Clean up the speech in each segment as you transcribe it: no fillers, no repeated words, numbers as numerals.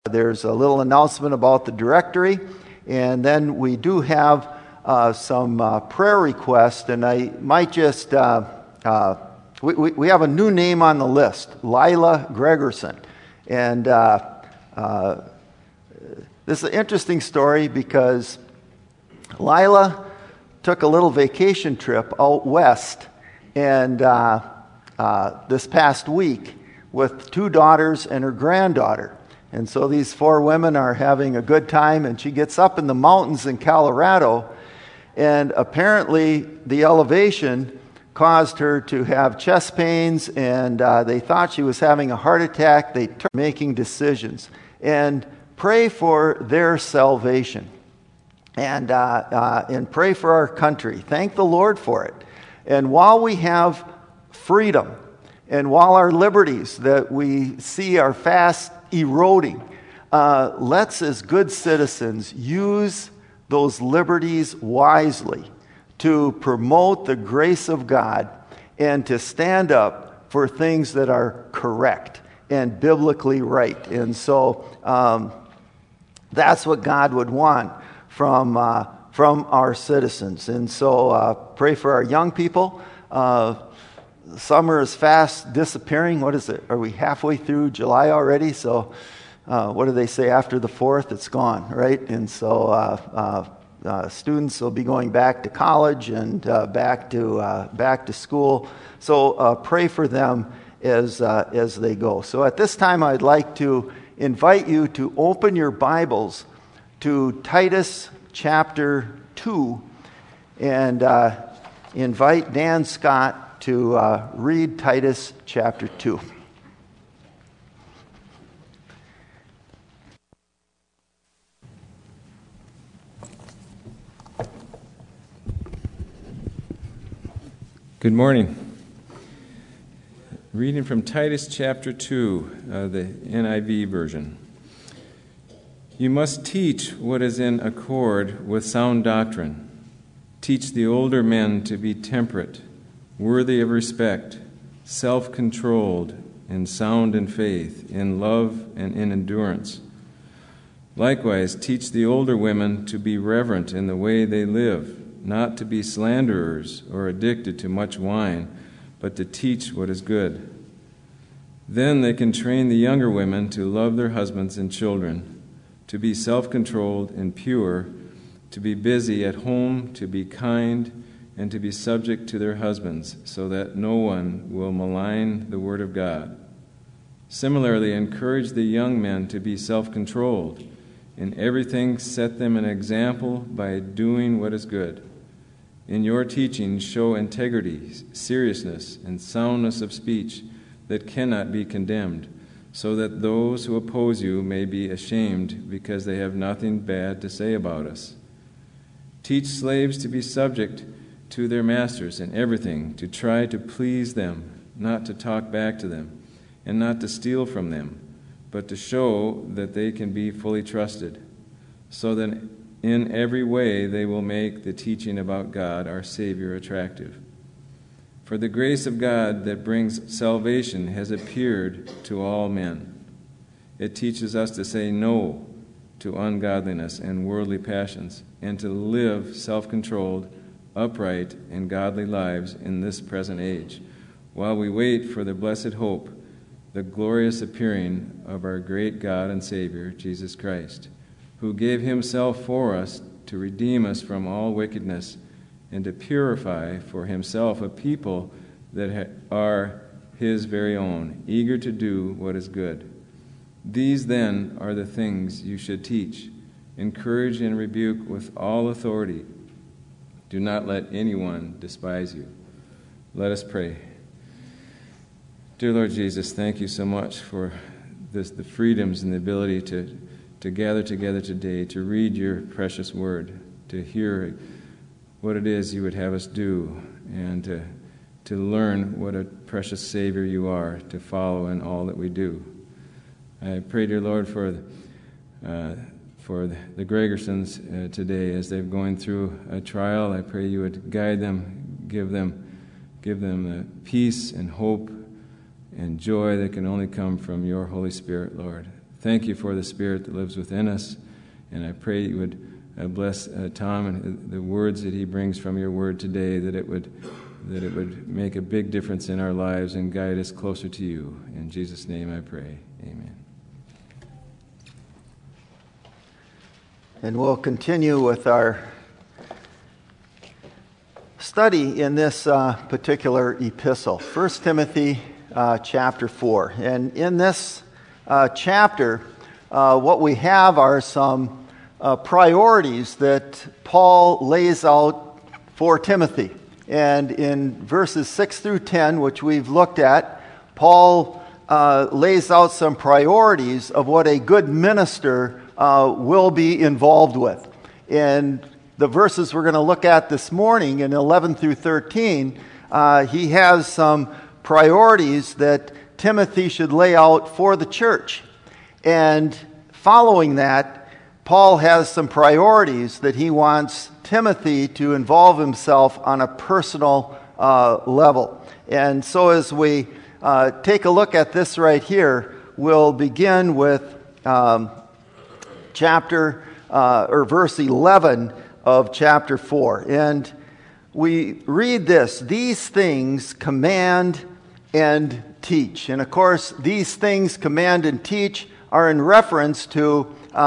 There's a little announcement about the directory, and then we do have some prayer requests, and I might just, we have a new name on the list, Lila Gregerson. And this is an interesting story because Lila took a little vacation trip out west, and this past week with 2 daughters and her granddaughter. And so these 4 women are having a good time, and she gets up in the mountains in Colorado, and apparently the elevation caused her to have chest pains, and they thought she was having a heart attack. They started making decisions. And pray for their salvation. And pray for our country. Thank the Lord for it. And while we have freedom, and while our liberties that we see are fast eroding, let's as good citizens use those liberties wisely to promote the grace of God and to stand up for things that are correct and biblically right. And so that's what God would want from our citizens. And so pray for our young people. Summer is fast disappearing. What is it? Are we halfway through July already? So what do they say? After the 4th, it's gone, right? And so students will be going back to college and back to school. So pray for them as they go. So at this time, I'd like to invite you to open your Bibles to Titus chapter 2 and invite Dan Scott to read Titus chapter 2. Good morning. Reading from Titus chapter 2, the NIV version. You must teach what is in accord with sound doctrine. Teach the older men to be temperate, worthy of respect, self-controlled, and sound in faith, in love, and in endurance. Likewise, teach the older women to be reverent in the way they live, not to be slanderers or addicted to much wine, but to teach what is good. Then they can train the younger women to love their husbands and children, to be self-controlled and pure, to be busy at home, to be kind, and to be subject to their husbands, so that no one will malign the word of God. Similarly, encourage the young men to be self-controlled. In everything, set them an example by doing what is good. In your teaching, show integrity, seriousness, and soundness of speech that cannot be condemned, so that those who oppose you may be ashamed because they have nothing bad to say about us. Teach slaves to be subject to their masters in everything, to try to please them, not to talk back to them, and not to steal from them, but to show that they can be fully trusted, so that in every way they will make the teaching about God, our Savior, attractive. For the grace of God that brings salvation has appeared to all men. It teaches us to say no to ungodliness and worldly passions, and to live self-controlled, upright, and godly lives in this present age, while we wait for the blessed hope, the glorious appearing of our great God and Savior, Jesus Christ, who gave himself for us to redeem us from all wickedness and to purify for himself a people that are his very own, eager to do what is good. These, then, are the things you should teach. Encourage and rebuke with all authority. Do not let anyone despise you. Let us pray. Dear Lord Jesus, thank you so much for the freedoms and the ability to gather together today, to read your precious word, to hear what it is you would have us do, and to learn what a precious Savior you are, to follow in all that we do. I pray, dear Lord, for the Gregersons today as they're going through a trial. I pray you would guide them, give them the peace and hope and joy that can only come from your Holy Spirit, Lord. Thank you for the Spirit that lives within us, and I pray you would bless Tom and the words that he brings from your word today, that it would make a big difference in our lives and guide us closer to you. In Jesus' name I pray. Amen. And we'll continue with our study in this particular epistle, 1 Timothy chapter 4. And in this chapter, what we have are some priorities that Paul lays out for Timothy. And in verses 6 through 10, which we've looked at, Paul lays out some priorities of what a good minister will be involved with. And the verses we're going to look at this morning in 11 through 13, he has some priorities that Timothy should lay out for the church. And following that, Paul has some priorities that he wants Timothy to involve himself on a personal level. And so as we take a look at this right here, we'll begin with verse 11 of chapter 4. And we read this: "These things command and teach." And of course, these things command and teach are in reference to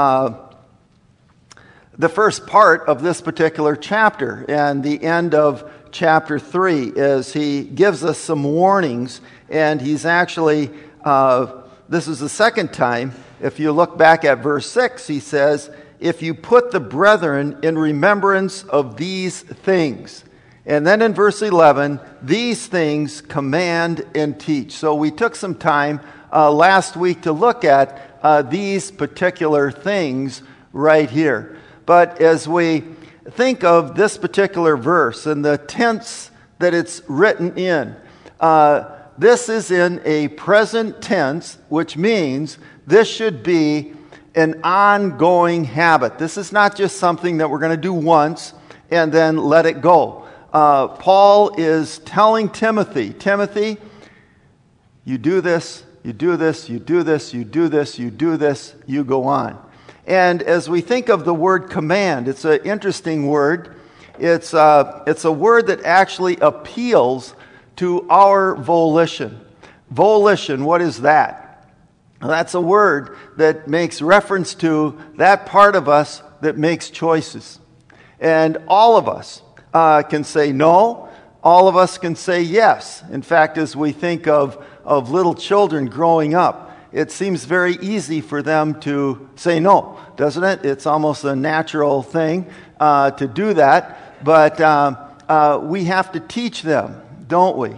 the first part of this particular chapter and the end of chapter 3, as he gives us some warnings. And he's actually, this is the second time. If you look back at verse 6, he says, "If you put the brethren in remembrance of these things." And then in verse 11, "These things command and teach." So we took some time last week to look at these particular things right here. But as we think of this particular verse and the tense that it's written in, this is in a present tense, which means this should be an ongoing habit. This is not just something that we're going to do once and then let it go. Paul is telling Timothy, "Timothy, you do this, you do this, you do this, you do this, you do this, you go on." And as we think of the word command, it's an interesting word. It's a word that actually appeals to our volition. Volition, what is that? Well, that's a word that makes reference to that part of us that makes choices. And all of us can say no. All of us can say yes. In fact, as we think of little children growing up, it seems very easy for them to say no, doesn't it? It's almost a natural thing to do that. But we have to teach them, don't we?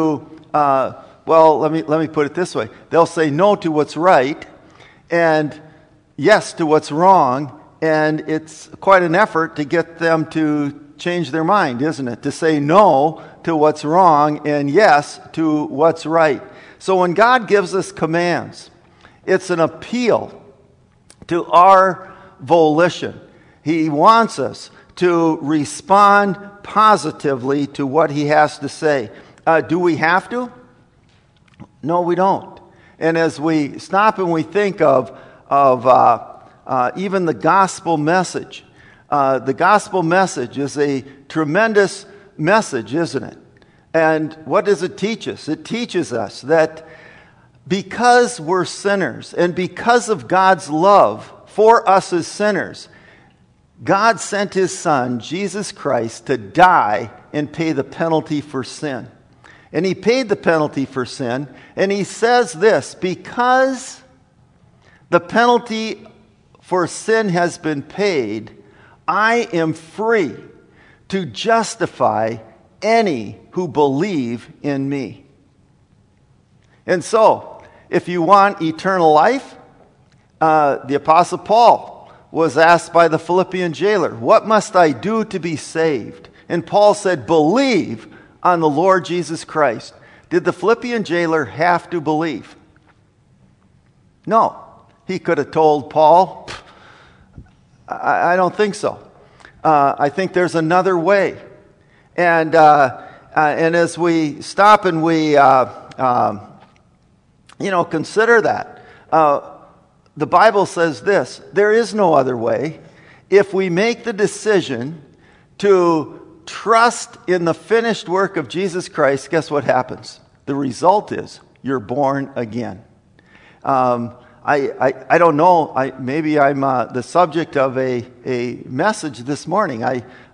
Let me put it this way. They'll say no to what's right and yes to what's wrong. And it's quite an effort to get them to change their mind, isn't it? To say no to what's wrong and yes to what's right. So when God gives us commands, it's an appeal to our volition. He wants us to respond positively to what he has to say. Do we have to? No, we don't. And as we stop and we think of even the gospel message is a tremendous message, isn't it? And what does it teach us? It teaches us that because we're sinners and because of God's love for us as sinners, God sent his Son, Jesus Christ, to die and pay the penalty for sin. And he paid the penalty for sin, and he says this: because the penalty for sin has been paid, I am free to justify any who believe in me. And so, if you want eternal life, the Apostle Paul was asked by the Philippian jailer, "What must I do to be saved?" And Paul said, "Believe on the Lord Jesus Christ." Did the Philippian jailer have to believe? No. He could have told Paul, I don't think so. I think there's another way. And as we stop and we consider that, the Bible says this: there is no other way. If we make the decision to trust in the finished work of Jesus Christ, guess what happens? The result is you're born again. I don't know. Maybe I'm the subject of a message this morning.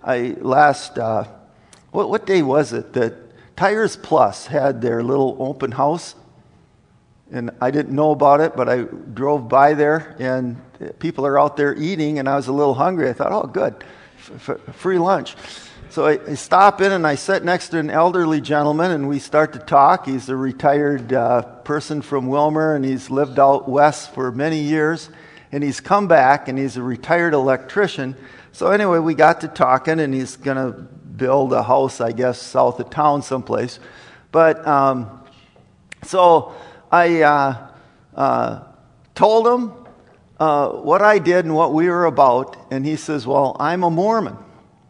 What day was it that Tires Plus had their little open house? And I didn't know about it, but I drove by there, and people are out there eating, and I was a little hungry. I thought, oh, good, free lunch. So I stop in, and I sit next to an elderly gentleman, and we start to talk. He's a retired person from Wilmer, and he's lived out west for many years. And he's come back, and he's a retired electrician. So anyway, we got to talking, and he's going to build a house, I guess, south of town someplace. But so I told him what I did and what we were about, and he says, well, I'm a Mormon.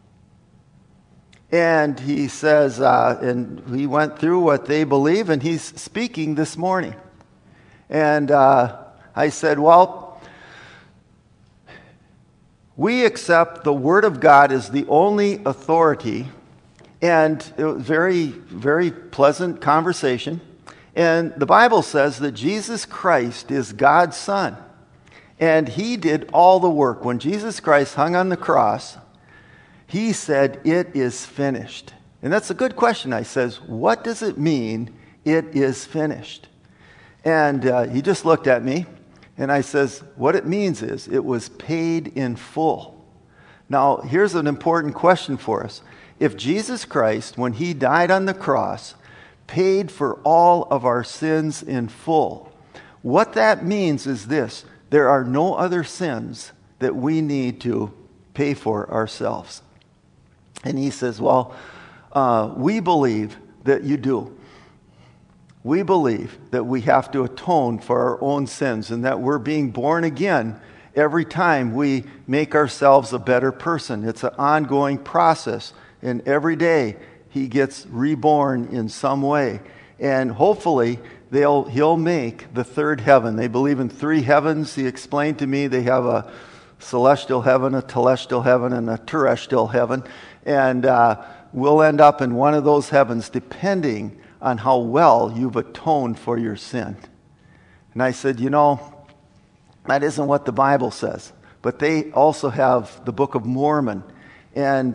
And he says, and we went through what they believe, and he's speaking this morning. And I said, well, we accept the Word of God as the only authority. And it was very, very pleasant conversation. And the Bible says that Jesus Christ is God's Son. And He did all the work. When Jesus Christ hung on the cross, He said, it is finished. And that's a good question. I says, what does it mean, it is finished? And he just looked at me, and I says, what it means is it was paid in full. Now, here's an important question for us. If Jesus Christ, when He died on the cross, paid for all of our sins in full, what that means is this: there are no other sins that we need to pay for ourselves. And he says, well, we believe that you do. We believe that we have to atone for our own sins, and that we're being born again every time we make ourselves a better person. It's an ongoing process, and every day he gets reborn in some way. And hopefully he'll make the third heaven. They believe in three heavens. He explained to me they have a celestial heaven, a telestial heaven, and a terrestrial heaven. And we'll end up in one of those heavens depending on how well you've atoned for your sin. And I said, that isn't what the Bible says. But they also have the Book of Mormon. And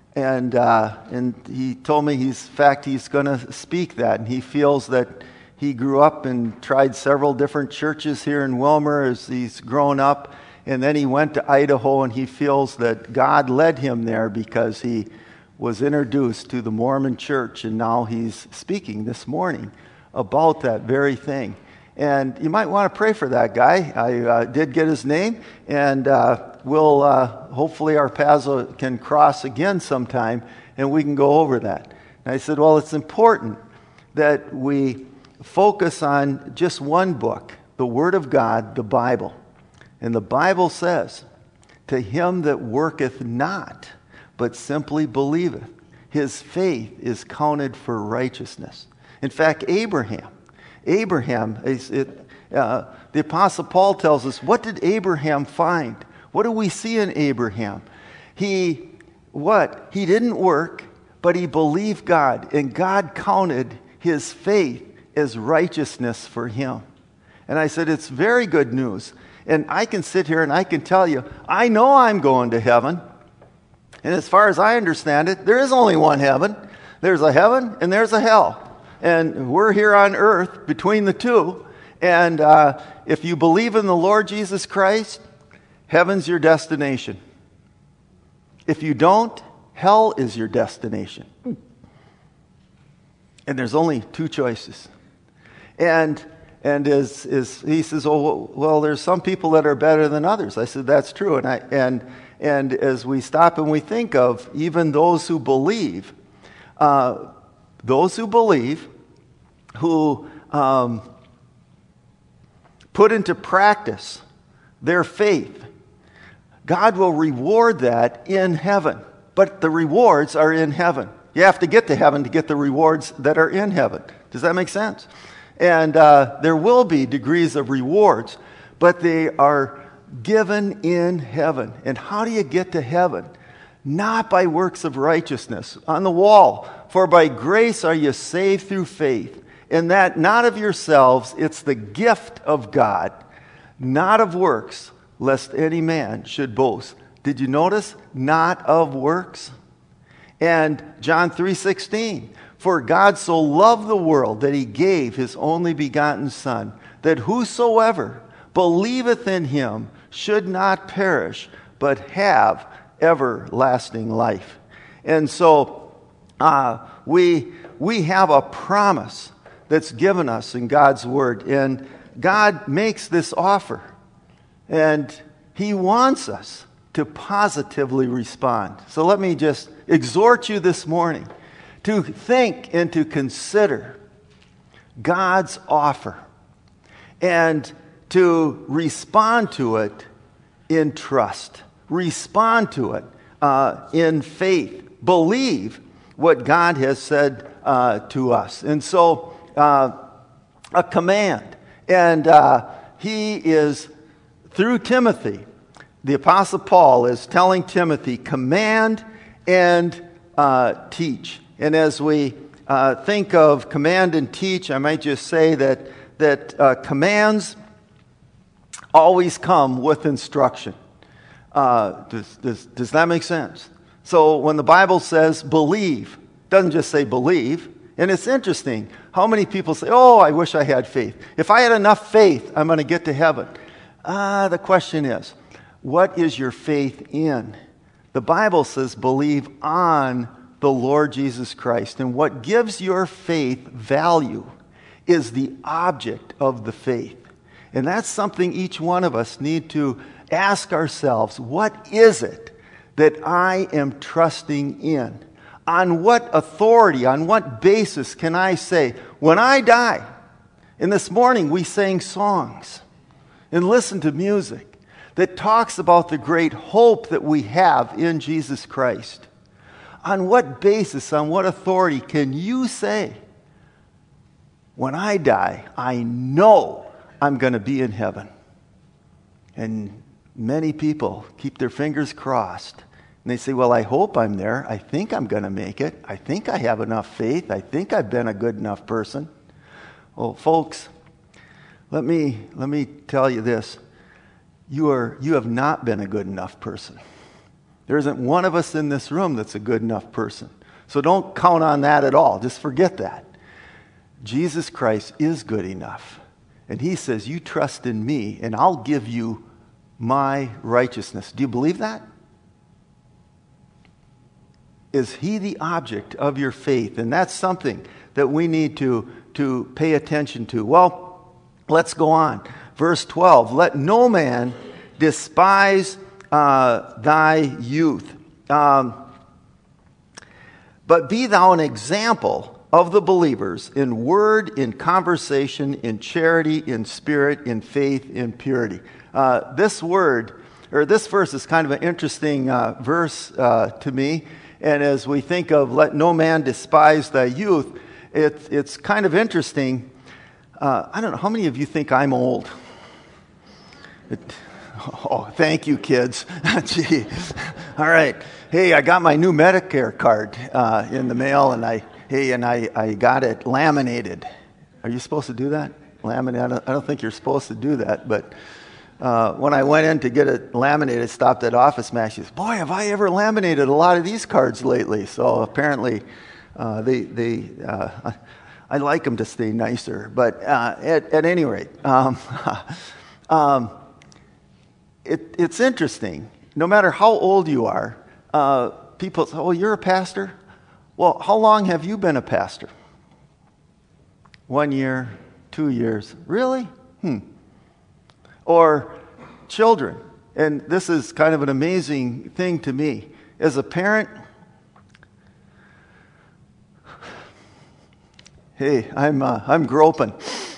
he told me he's going to speak that. And he feels that he grew up and tried several different churches here in Wilmer as he's grown up. And then he went to Idaho, and he feels that God led him there because he was introduced to the Mormon church, and now he's speaking this morning about that very thing. And you might want to pray for that guy. I did get his name, and we'll hopefully our paths can cross again sometime, and we can go over that. And I said, well, it's important that we focus on just one book, the Word of God, the Bible. And the Bible says, to him that worketh not, but simply believeth, his faith is counted for righteousness. In fact, Abraham, the Apostle Paul tells us, what did Abraham find? What do we see in Abraham? He didn't work, but he believed God, and God counted his faith as righteousness for him. And I said, it's very good news. And I can sit here and I can tell you, I know I'm going to heaven. And as far as I understand it, there is only one heaven. There's a heaven and there's a hell. And we're here on earth between the two. And if you believe in the Lord Jesus Christ, heaven's your destination. If you don't, hell is your destination. And there's only two choices. And as he says, oh, well, there's some people that are better than others. I said, that's true. And as we stop and we think of even those who believe, who put into practice their faith, God will reward that in heaven. But the rewards are in heaven. You have to get to heaven to get the rewards that are in heaven. Does that make sense? And there will be degrees of rewards. but they are given in heaven. And how do you get to heaven? Not by works of righteousness. On the wall, for by grace are you saved through faith, and that not of yourselves, it's the gift of God, not of works, lest any man should boast. Did you notice? Not of works. And John 3:16, for God so loved the world that he gave his only begotten Son, that whosoever believeth in him should not perish, but have everlasting life. And so we have a promise that's given us in God's Word. And God makes this offer. And he wants us to positively respond. So let me just exhort you this morning to think and to consider God's offer and to respond to it in trust. Respond to it in faith. Believe what God has said to us. And so a command. And he is, through Timothy, the Apostle Paul is telling Timothy, command and teach. And as we think of command and teach, I might just say that commands always come with instruction. Does that make sense? So when the Bible says believe, it doesn't just say believe. And it's interesting how many people say, oh, I wish I had faith. If I had enough faith, I'm going to get to heaven. The question is, what is your faith in? The Bible says believe on the Lord Jesus Christ. And what gives your faith value is the object of the faith. And that's something each one of us need to ask ourselves. What is it that I am trusting in? On what authority, on what basis can I say, when I die? And this morning we sang songs and listened to music that talks about the great hope that we have in Jesus Christ. On what basis, on what authority can you say, when I die, I know I'm going to be in heaven? And many people keep their fingers crossed. And they say, well, I hope I'm there. I think I'm going to make it. I think I have enough faith. I think I've been a good enough person. Well, folks, let me tell you this. You have not been a good enough person. There isn't one of us in this room that's a good enough person. So don't count on that at all. Just forget that. Jesus Christ is good enough. And he says, you trust in me, and I'll give you my righteousness. Do you believe that? Is he the object of your faith? And that's something that we need to pay attention to. Well, let's go on. Verse 12, let no man despise thy youth, but be thou an example of the believers in word, in conversation, in charity, in spirit, in faith, in purity. This verse is kind of an interesting verse to me. And as we think of let no man despise thy youth, it's kind of interesting. I don't know, how many of you think I'm old? Oh, thank you, kids. Gee. All right. Hey, I got my new Medicare card in the mail, and I got it laminated. Are you supposed to do that? Laminated? I don't think you're supposed to do that, but when I went in to get it laminated, I stopped at Office Max. She says, boy, have I ever laminated a lot of these cards lately. So apparently I like them to stay nicer. But at any rate, it's interesting. No matter how old you are, people say, oh, you're a pastor? Well, how long have you been a pastor? 1 year, 2 years. Really? Or children. And this is kind of an amazing thing to me. As a parent, hey, I'm groping.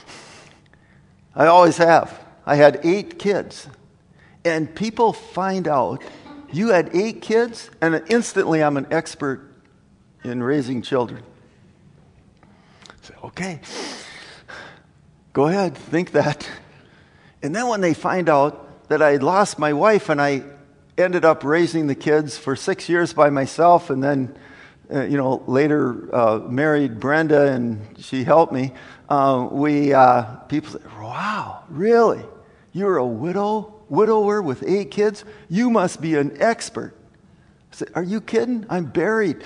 I always have. I had 8 kids. And people find out you had 8 kids, and instantly I'm an expert in raising children. I say, okay, go ahead, think that. And then when they find out that I had lost my wife and I ended up raising the kids for 6 years by myself, and then, later married Brenda and she helped me, people said, wow, really? You're a widower with 8 kids? You must be an expert. I said, are you kidding? I'm buried.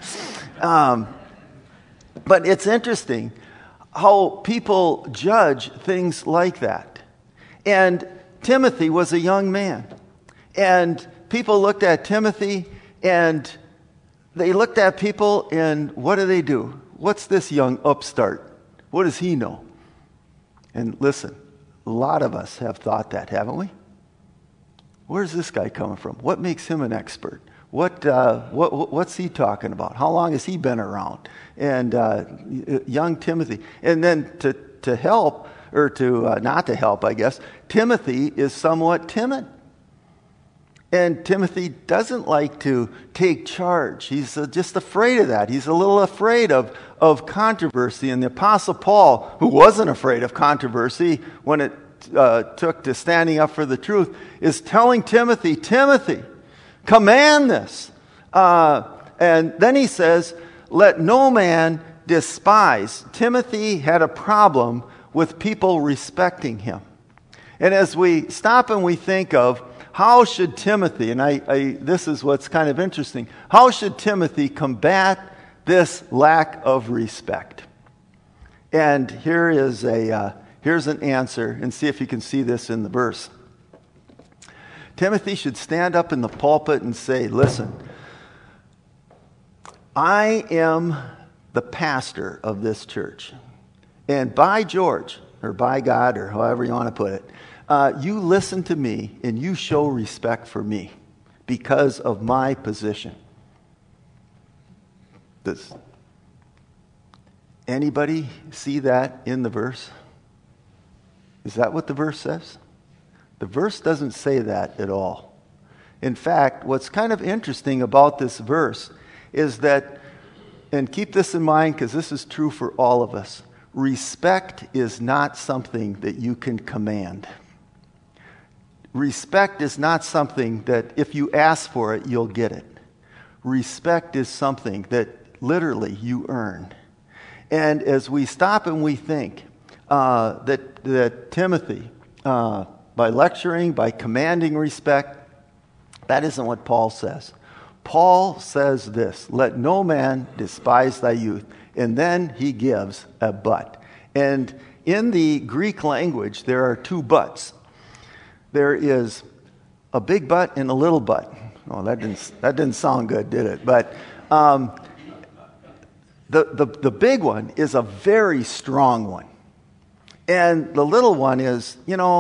But it's interesting how people judge things like that. And Timothy was a young man. And people looked at Timothy, and they looked at people, and what do? What's this young upstart? What does he know? And listen, a lot of us have thought that, haven't we? Where's this guy coming from? What makes him an expert? What's he talking about? How long has he been around? And young Timothy. And then to help, or to not to help, I guess, Timothy is somewhat timid. And Timothy doesn't like to take charge. He's just afraid of that. He's a little afraid of controversy. And the Apostle Paul, who wasn't afraid of controversy when it took to standing up for the truth, is telling Timothy, command this. And then he says, let no man despise. Timothy had a problem with people respecting him. And as we stop and we think of how should Timothy, and this is what's kind of interesting, how should Timothy combat this lack of respect? And here's an answer, and see if you can see this in the verse. Timothy should stand up in the pulpit and say, listen, I am the pastor of this church. And by George, or by God, or however you want to put it, you listen to me and you show respect for me because of my position. Does anybody see that in the verse? Is that what the verse says? The verse doesn't say that at all. In fact, what's kind of interesting about this verse is that, and keep this in mind because this is true for all of us, respect is not something that you can command. Respect is not something that if you ask for it, you'll get it. Respect is something that literally you earn. And as we stop and we think that Timothy, by lecturing, by commanding respect, that isn't what Paul says. Paul says this, let no man despise thy youth. And then he gives a but. And in the Greek language, there are 2 buts. There is a big but and a little but. Oh, that didn't sound good, did it? But the big one is a very strong one. And the little one is,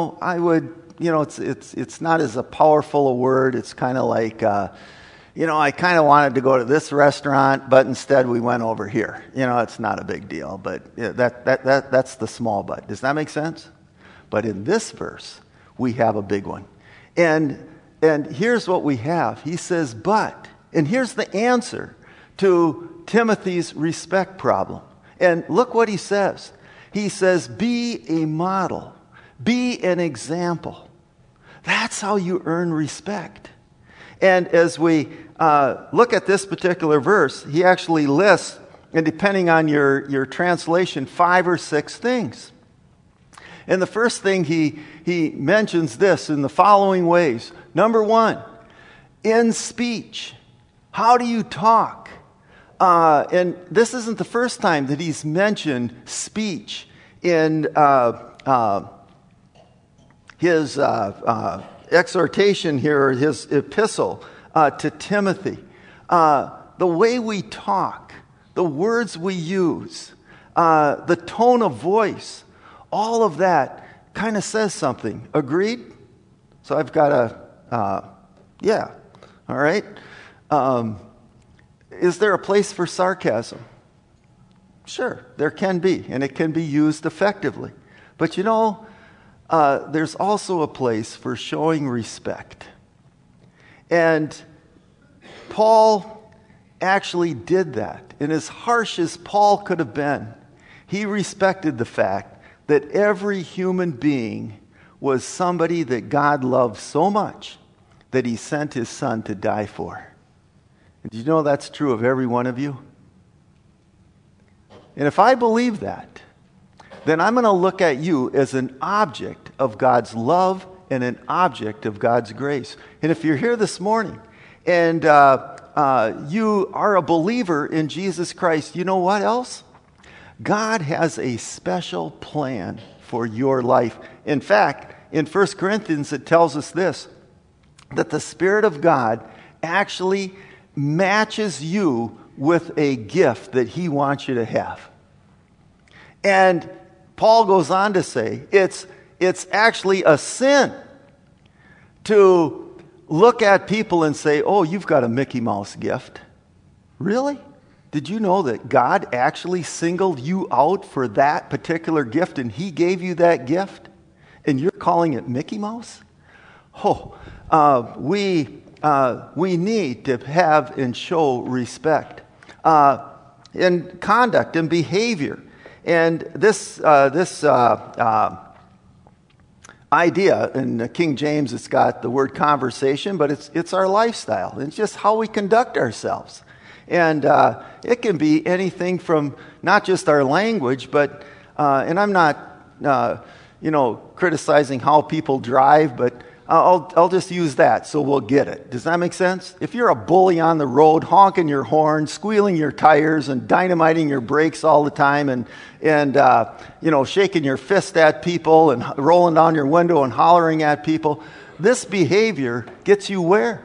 it's not as a powerful a word. It's kind of like, I kind of wanted to go to this restaurant, but instead we went over here. It's not a big deal, but that's the small but. Does that make sense? But in this verse, we have a big one. And here's what we have. He says, but, and here's the answer to Timothy's respect problem. And look what he says. He says, be a model. Be an example. That's how you earn respect. And as we look at this particular verse, he actually lists, and depending on your translation, 5 or 6 things. And the first thing he mentions this in the following ways. Number 1, in speech. How do you talk? And this isn't the first time that he's mentioned speech in his exhortation here, or his epistle to Timothy. The way we talk, the words we use, the tone of voice, all of that kind of says something. Agreed? So I've got yeah. All right. Is there a place for sarcasm? Sure, there can be, and it can be used effectively. But there's also a place for showing respect. And Paul actually did that. And as harsh as Paul could have been, he respected the fact that every human being was somebody that God loved so much that he sent his son to die for. And do you know that's true of every one of you? And if I believe that, then I'm going to look at you as an object of God's love and an object of God's grace. And if you're here this morning and you are a believer in Jesus Christ, you know what else? God has a special plan for your life. In fact, in 1 Corinthians it tells us this, that the Spirit of God actually matches you with a gift that he wants you to have. And Paul goes on to say, it's actually a sin to look at people and say, oh, you've got a Mickey Mouse gift. Really? Did you know that God actually singled you out for that particular gift and he gave you that gift? And you're calling it Mickey Mouse? Oh, we need to have and show respect in conduct and behavior. And this idea, in King James it's got the word conversation, but it's our lifestyle. It's just how we conduct ourselves. And it can be anything from not just our language, but, and I'm not, criticizing how people drive, but I'll just use that so we'll get it. Does that make sense? If you're a bully on the road, honking your horn, squealing your tires, and dynamiting your brakes all the time, and shaking your fist at people, and rolling down your window and hollering at people, this behavior gets you where?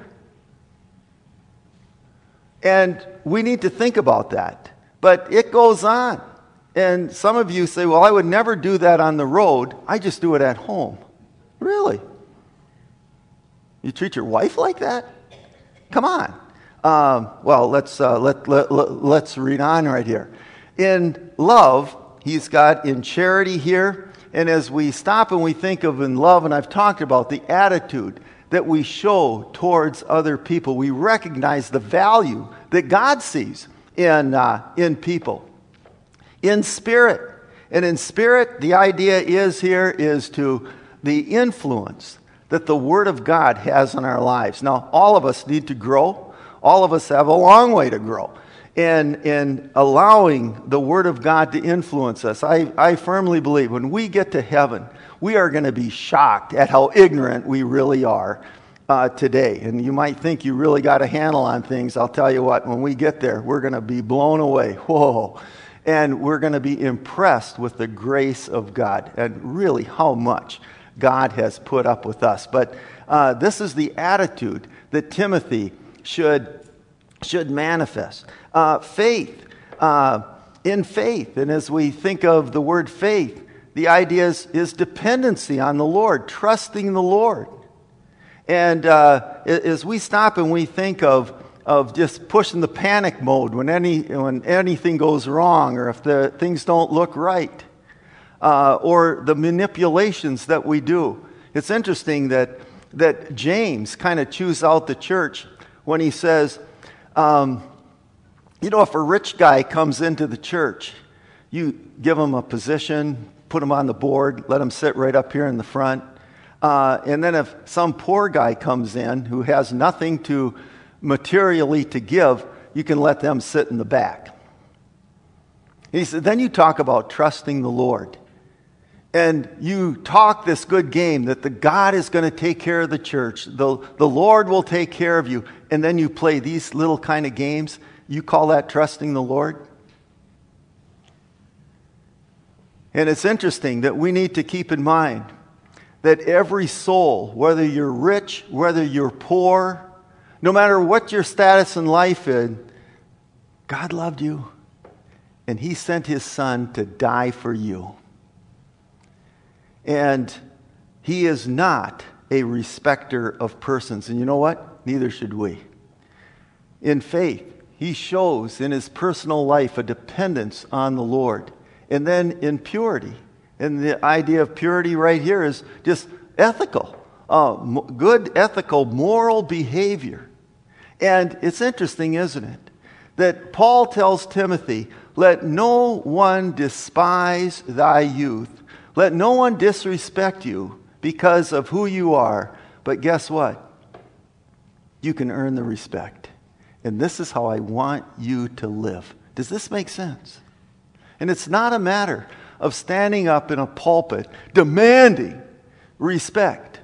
And we need to think about that. But it goes on. And some of you say, well, I would never do that on the road. I just do it at home. Really? You treat your wife like that? Come on. Well, let's read on right here. In love, he's got in charity here. And as we stop and we think of in love, and I've talked about the attitude that we show towards other people, we recognize the value that God sees in people. In spirit. And in spirit, the idea is to the influence that the Word of God has on our lives. Now, all of us need to grow. All of us have a long way to grow in allowing the Word of God to influence us. I firmly believe when we get to heaven, we are going to be shocked at how ignorant we really are today. And you might think you really got a handle on things. I'll tell you what, when we get there, we're going to be blown away. Whoa. And we're going to be impressed with the grace of God and really how much God has put up with us. But this is the attitude that Timothy should manifest. Faith. In faith. And as we think of the word faith, the idea is dependency on the Lord, trusting the Lord. And as we stop and we think of just pushing the panic mode when anything goes wrong, or if the things don't look right, or the manipulations that we do. It's interesting that James kind of chews out the church when he says, if a rich guy comes into the church, you give him a position, put him on the board, let him sit right up here in the front. And then if some poor guy comes in who has nothing materially to give, you can let them sit in the back. And he said, then you talk about trusting the Lord. And you talk this good game that the God is going to take care of the church. The Lord will take care of you. And then you play these little kind of games. You call that trusting the Lord? And it's interesting that we need to keep in mind that every soul, whether you're rich, whether you're poor, no matter what your status in life is, God loved you. And he sent his son to die for you. And he is not a respecter of persons. And you know what? Neither should we. In faith, he shows in his personal life a dependence on the Lord. And then in purity. And the idea of purity right here is just ethical. Good ethical, moral behavior. And it's interesting, isn't it? That Paul tells Timothy, let no one despise thy youth. Let no one disrespect you because of who you are. But guess what? You can earn the respect. And this is how I want you to live. Does this make sense? And it's not a matter of standing up in a pulpit demanding respect.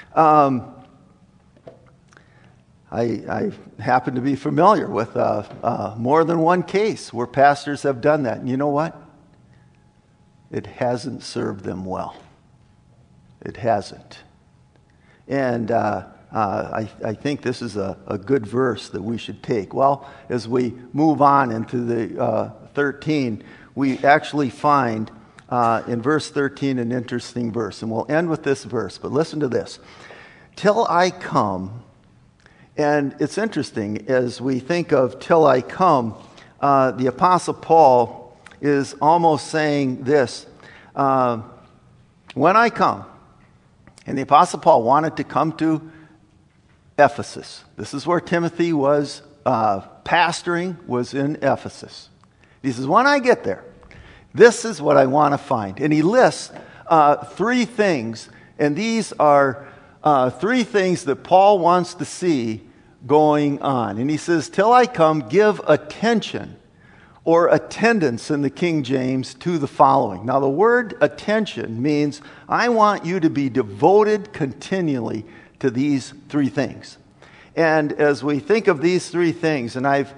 I happen to be familiar with more than one case where pastors have done that. And you know what? It hasn't served them well. It hasn't. And I think this is a good verse that we should take. Well, as we move on into the 13, we actually find in verse 13 an interesting verse. And we'll end with this verse, but listen to this. Till I come, and it's interesting, as we think of till I come, the Apostle Paul is almost saying this, when I come, and the Apostle Paul wanted to come to Ephesus. This is where Timothy was pastoring, was in Ephesus. He says, when I get there, this is what I want to find. And he lists three things, and these are three things that Paul wants to see going on. And he says, till I come, give attention or attendance in the King James to the following. Now, the word attention means I want you to be devoted continually to these three things. And as we think of these three things, and I've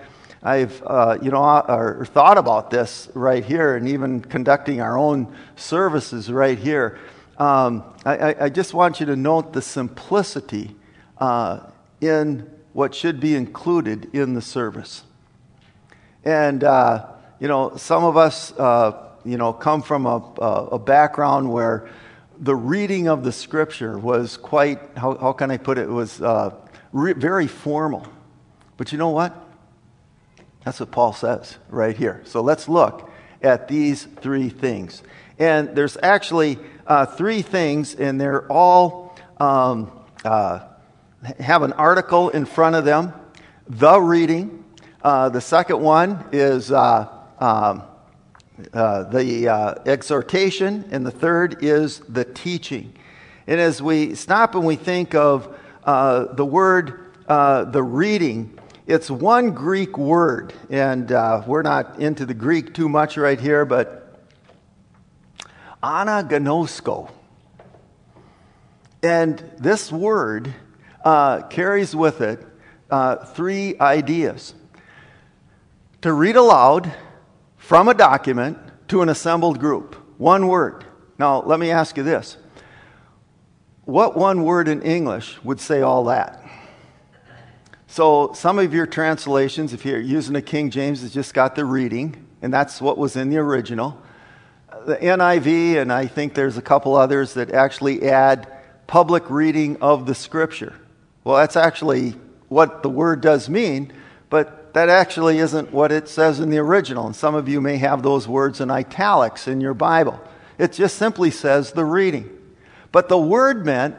thought about this right here, and even conducting our own services right here, I just want you to note the simplicity in what should be included in the service. And, some of us, come from a background where the reading of the Scripture was quite, how can I put it, it was very formal. But you know what? That's what Paul says right here. So let's look at these three things. And there's actually three things, and they're all have an article in front of them. The reading. The second one is the exhortation, and the third is the teaching. And as we stop and we think of the word, the reading, it's one Greek word, and we're not into the Greek too much right here, but anagnosko. And this word carries with it three ideas. To read aloud from a document to an assembled group. One word. Now, let me ask you this. What one word in English would say all that? So, some of your translations, if you're using a King James, has just got the reading, and that's what was in the original. The NIV, and I think there's a couple others that actually add public reading of the Scripture. Well, that's actually what the word does mean, but that actually isn't what it says in the original. And some of you may have those words in italics in your Bible. It just simply says the reading. But the word meant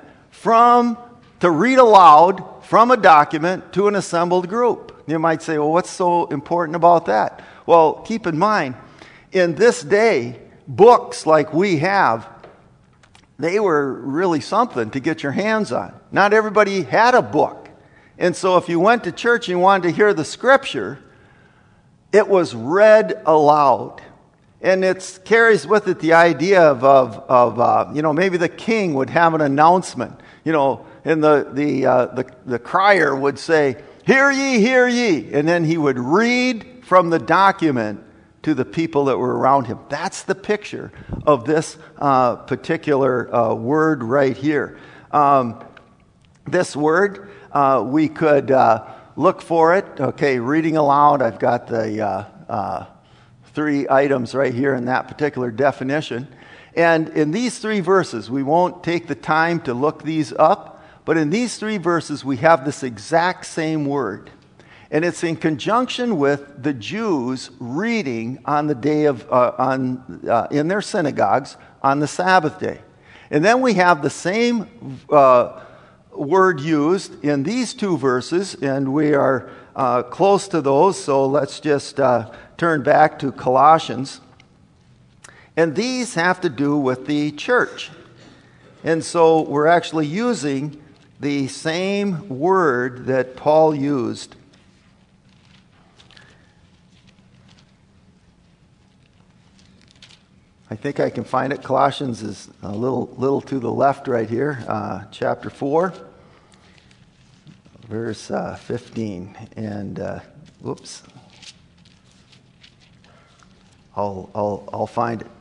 to read aloud from a document to an assembled group. You might say, well, what's so important about that? Well, keep in mind, in this day, books like we have, they were really something to get your hands on. Not everybody had a book. And so if you went to church and you wanted to hear the Scripture, it was read aloud. And it carries with it the idea of maybe the king would have an announcement, and the crier would say, "Hear ye, hear ye." And then he would read from the document to the people that were around him. That's the picture of this particular word right here. This word, we could look for it. Okay, reading aloud. I've got the three items right here in that particular definition. And in these three verses, we won't take the time to look these up, but in these three verses, we have this exact same word. And it's in conjunction with the Jews reading on the day of, in their synagogues on the Sabbath day. And then we have the same word used in these two verses, and we are close to those, so let's just turn back to Colossians. And these have to do with the church. And so we're actually using the same word that Paul used. I think I can find it. Colossians is a little to the left right here, chapter 4, verse 15. And whoops, I'll find it.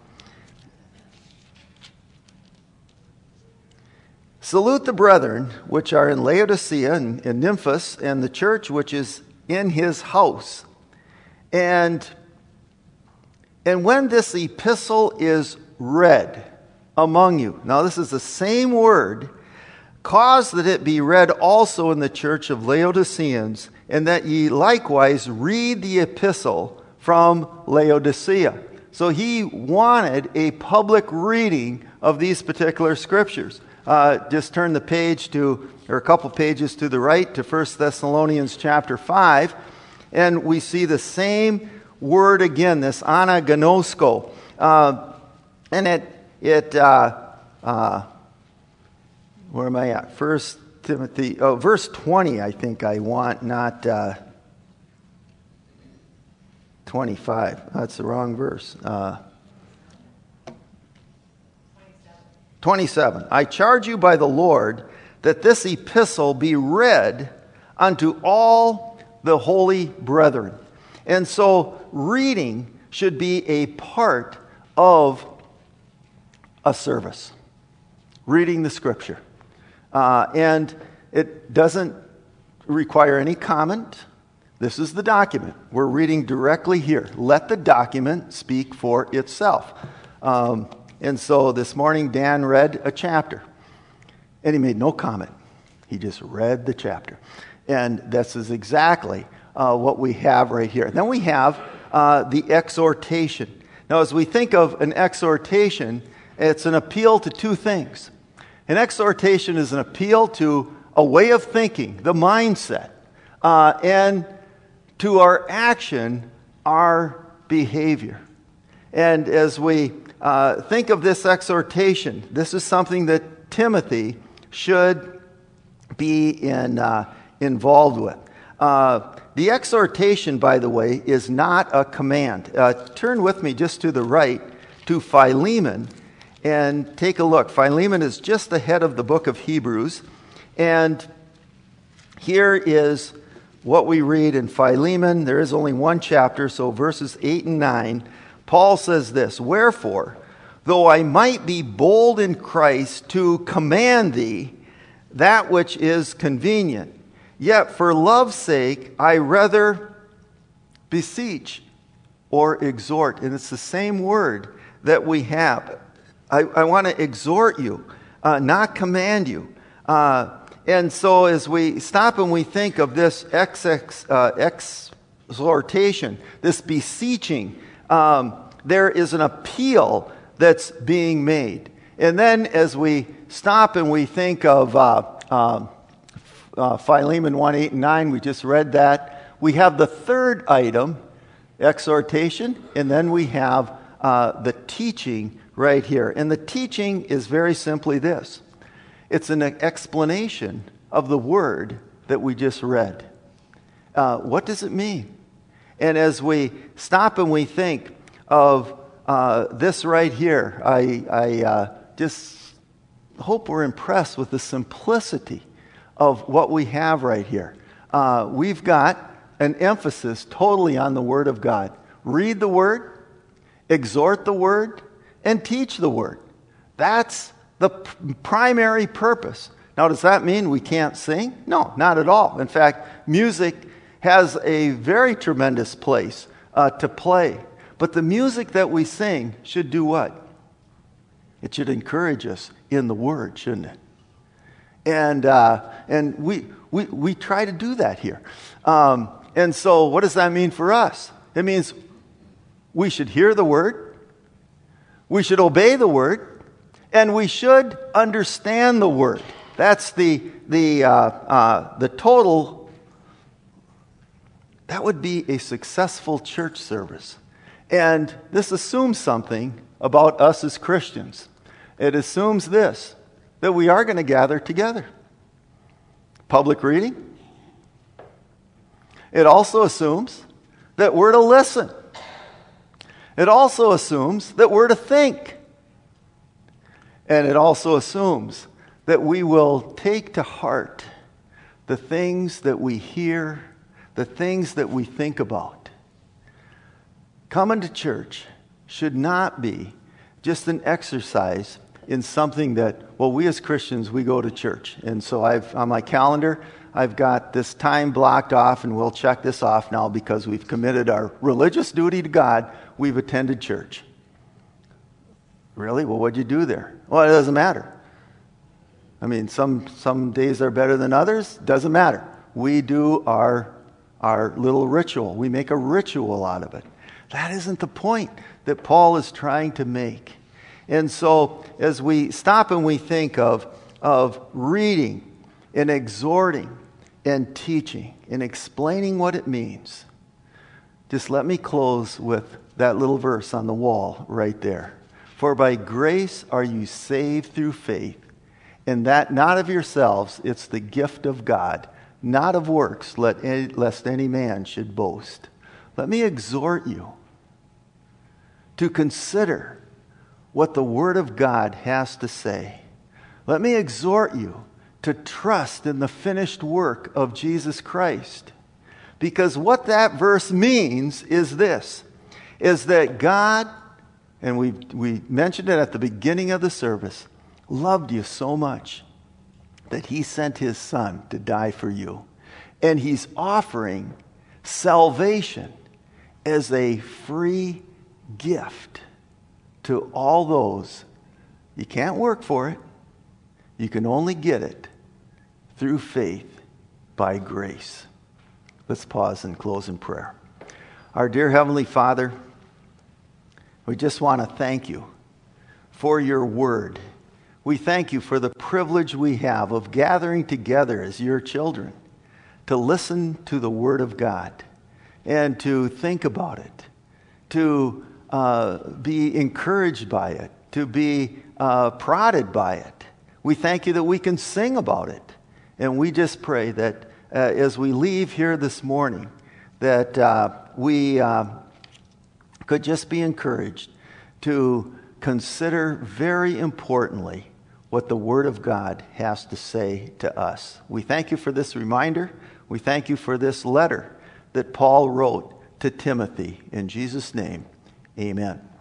Salute the brethren which are in Laodicea and Nymphas, and the church which is in his house. And when this epistle is read among you, now this is the same word, cause that it be read also in the church of Laodiceans, and that ye likewise read the epistle from Laodicea. So he wanted a public reading of these particular scriptures. Just turn the page to, or a couple pages to the right, to 1 Thessalonians chapter 5, and we see the same word again, this anagnosko. And where am I at? 1 Timothy, verse 20 I think I want, not 25. That's the wrong verse. 27. I charge you by the Lord that this epistle be read unto all the holy brethren. And so reading should be a part of a service. Reading the scripture. And it doesn't require any comment. This is the document. We're reading directly here. Let the document speak for itself. And so this morning Dan read a chapter. And he made no comment. He just read the chapter. And this is exactly what we have right here. Then we have the exhortation. Now, as we think of an exhortation, it's an appeal to two things. An exhortation is an appeal to a way of thinking, the mindset, and to our action, our behavior. And as we think of this exhortation, this is something that Timothy should be involved with. The exhortation, by the way, is not a command. Turn with me just to the right to Philemon and take a look. Philemon is just ahead of the book of Hebrews. And here is what we read in Philemon. There is only one chapter, so verses 8 and 9. Paul says this, Wherefore, though I might be bold in Christ to command thee that which is convenient, yet for love's sake I rather beseech or exhort. And it's the same word that we have. I want to exhort you, not command you. And so as we stop and we think of this exhortation, this beseeching, there is an appeal that's being made. And then as we stop and we think of Philemon 1, 8, and 9, we just read that. We have the third item, exhortation, and then we have the teaching right here. And the teaching is very simply this. It's an explanation of the word that we just read. What does it mean? And as we stop and we think of this right here, I just hope we're impressed with the simplicity of what we have right here. We've got an emphasis totally on the Word of God. Read the Word, exhort the Word, and teach the Word. That's the primary purpose. Now, does that mean we can't sing? No, not at all. In fact, music has a very tremendous place to play. But the music that we sing should do what? It should encourage us in the Word, shouldn't it? And we try to do that here. And so what does that mean for us? It means we should hear the Word, we should obey the Word, and we should understand the Word. That's the total. That would be a successful church service. And this assumes something about us as Christians. It assumes this, that we are going to gather together. Public reading. It also assumes that we're to listen. It also assumes that we're to think. And it also assumes that we will take to heart the things that we hear, the things that we think about. Coming to church should not be just an exercise in something that, well, we as Christians, we go to church. And so on my calendar, I've got this time blocked off, and we'll check this off now because we've committed our religious duty to God. We've attended church. Really? Well, what'd you do there? Well, it doesn't matter. I mean, some days are better than others. Doesn't matter. We do our little ritual. We make a ritual out of it. That isn't the point that Paul is trying to make. And so as we stop and we think of reading and exhorting and teaching and explaining what it means, just let me close with that little verse on the wall right there. For by grace are you saved through faith, and that not of yourselves, it's the gift of God, not of works, lest any man should boast. Let me exhort you to consider what the Word of God has to say. Let me exhort you to trust in the finished work of Jesus Christ. Because what that verse means is this, is that God, and we mentioned it at the beginning of the service, loved you so much that He sent His Son to die for you. And He's offering salvation as a free gift to all those. You can't work for it. You can only get it through faith by grace. Let's pause and close in prayer. Our dear Heavenly Father, we just want to thank you for your word. We thank you for the privilege we have of gathering together as your children to listen to the word of God and to think about it, to be encouraged by it, to be prodded by it. We thank you that we can sing about it. And we just pray that as we leave here this morning, that we could just be encouraged to consider very importantly what the Word of God has to say to us. We thank you for this reminder. We thank you for this letter that Paul wrote to Timothy. In Jesus' name, amen.